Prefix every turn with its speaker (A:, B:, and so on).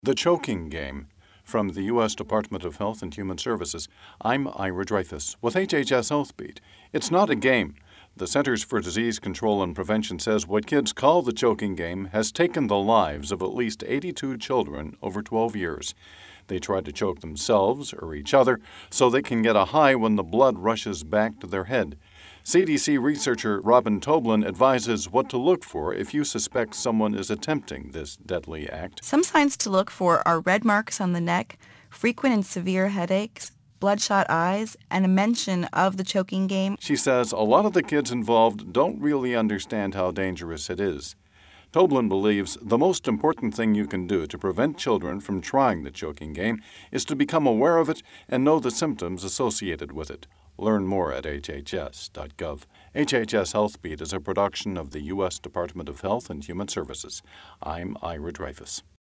A: The Choking Game. From the U.S. Department of Health and Human Services, I'm Ira Dreyfus with HHS Healthbeat. It's not a game. The Centers for Disease Control and Prevention says what kids call the choking game has taken the lives of at least 82 children over 12 years. They try to choke themselves or each other so they can get a high when the blood rushes back to their head. CDC researcher Robin Toblin advises what to look for if you suspect someone is attempting this deadly act.
B: Some signs to look for are red marks on the neck, frequent and severe headaches, bloodshot eyes, and a mention of the choking game.
A: She says a lot of the kids involved don't really understand how dangerous it is. Toblin believes the most important thing you can do to prevent children from trying the choking game is to become aware of it and know the symptoms associated with it. Learn more at hhs.gov. HHS Healthbeat is a production of the U.S. Department of Health and Human Services. I'm Ira Dreyfus.